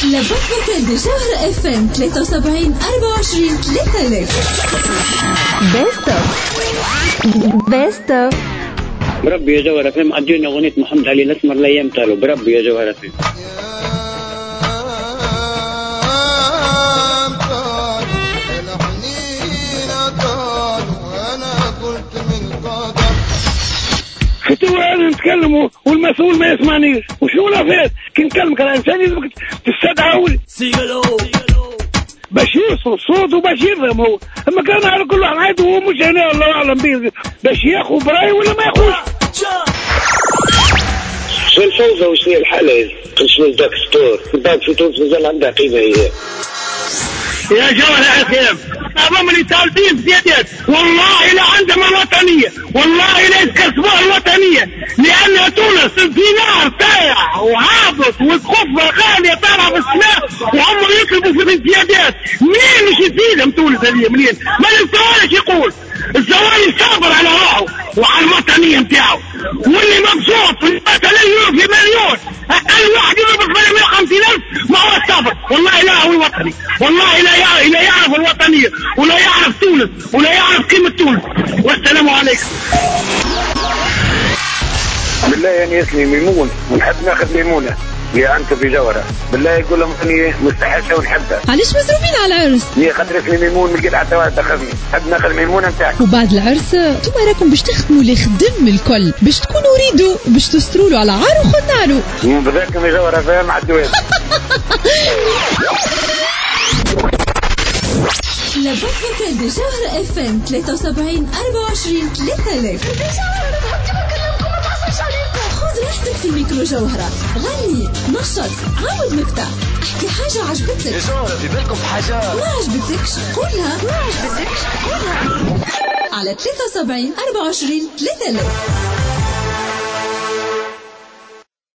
لبوك بجوهر اف ام 73 24 3000. بيست بربي يا جوهر اف ام ادينا اغنيه محمد علي الاسمر لا يمتلوا بربي يا جوهر اف ام. فتوى نتكلموا والمسؤول ما يسمعنيش وشو لا فات كي نكلمك على انسان لازمك تستدعوني باش يوصل صوته باش يفهم هو. اما كان على كل واحد عادي وهو مش هنا الله اعلم به باش ياخذ براي ولا ما ياخذش. شو الفوضى وشو الحاله شنو ذاك ستور بعد في تونس مازال عندها قيمه هي يا جوهر حكيم أمام اللي طالبين زيادات والله لا عندهم الوطنية والله لا يكسبوها الوطنية لأن تونس في نار سايع وهابط والخفة غالية طالعة في السماء وهم يطلبوا في الزيادات. مين مش يفيدهم تونس هذه منين؟ ما الزوالي يقول الزوالي صابر على روحه وعلى الوطنية نتاعو واللي مبسوط في مثلا يورو في مليون أقل واحد يضرب 850,000 ما هو صابر والله لا هو وطني والله لا يعرف الوطنية ولا يعرف تونس ولا يعرف قيمة تونس. والسلام عليكم. بالله يعني اسمي ميمون ونحب ناخذ ميمونة يا أنت في جوهرة بالله يقول لهم أني مستحشة ونحبها. علاش مزروبين على العرس؟ هي خاطر اسمي ميمون من قد حتى واحد دخلني نحب ناخذ ميمونة نتاعك. وبعد العرس انتم راكم باش تخدموا لي خدم الكل باش تكونوا ريدو باش تستروا له على عارو خنارو. بذاكم يا جوهرة فاهم عالدوام. لبوك بجوهر اف ام 73 24 3000. خذ راحتك في ميكرو جوهرة غني نشط عاود مقطع احكي حاجة عجبتك يا جوهرة في بالكم في حاجة ما عجبتكش قولها على 73 24 3000.